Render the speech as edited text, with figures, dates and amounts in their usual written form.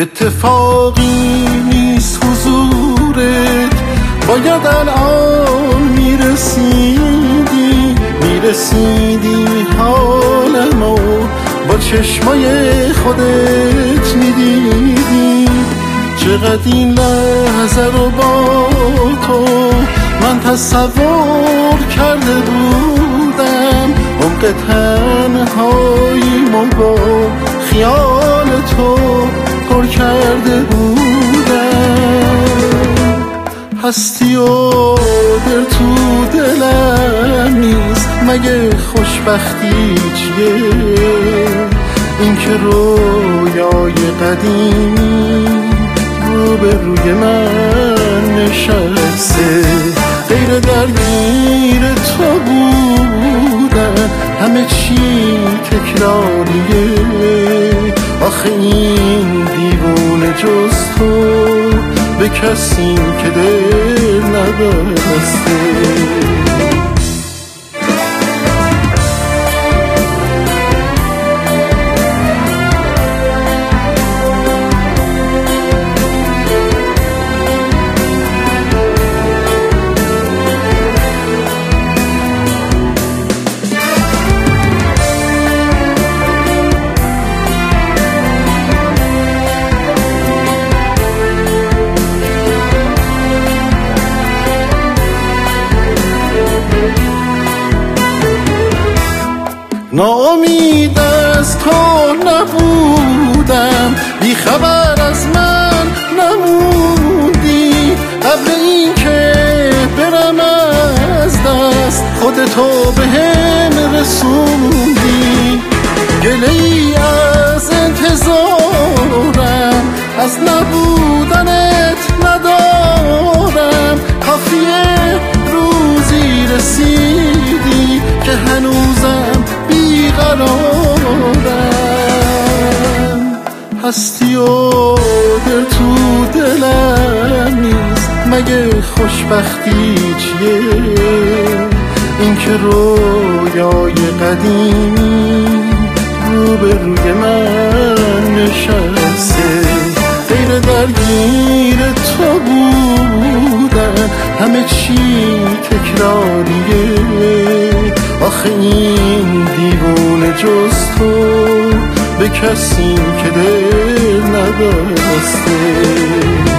اتفاقی نیست حضورت، باید الان میرسیدی حالمو با چشمای خودت میدیدی. چقدر این لحظه رو با تو من تصور کرده بودم، عمق تنهاییمو با خیال تو پر کرده بودم. هستی و دل تو دلم نیست، مگه خوشبختی چیه؟ این که رویای قدیمی رو به روی من نشسته، غیر درگیر تو بودن همه چی تکراریه. آخه این دیوونه جز تو به کسی که دل نبسته. ناامید از تو نبودم، بی خبر از من نموندی. قبل این که برم از دست خودتو بهم رسوندی. گله‌ای از انتظارم از نبودنت ندارم، کافیه روزی رسیدی که هنوزم بیقرارم. هستی و دل تو دلم نیست، مگه خوشبختی چیه؟ این که رویای قدیمی رو به روی من نشسته، غیر درگیر تو بودن همه چی تکراریه. آخه این دیوونه جز تو به کسی که دل نبسته.